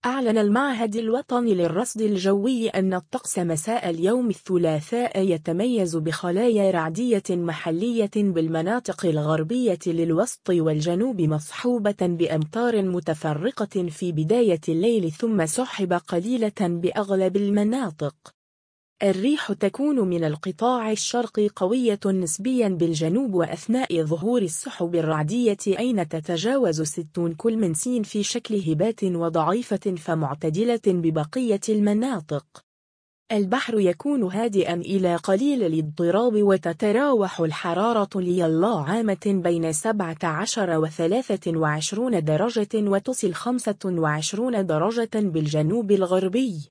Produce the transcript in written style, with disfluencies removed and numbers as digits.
أعلن المعهد الوطني للرصد الجوي أن الطقس مساء اليوم الثلاثاء يتميز بخلايا رعدية محلية بالمناطق الغربية للوسط والجنوب مصحوبة بأمطار متفرقة في بداية الليل ثم سحب قليلة بأغلب المناطق. الريح تكون من القطاع الشرقي قوية نسبيا بالجنوب وأثناء ظهور السحب الرعدية أين تتجاوز 60 كلمنسين في شكل هبات وضعيفة فمعتدلة ببقية المناطق. البحر يكون هادئا إلى قليل الاضطراب وتتراوح الحرارة ليلا عامة بين 17 و 23 درجة وتصل 25 درجة بالجنوب الغربي.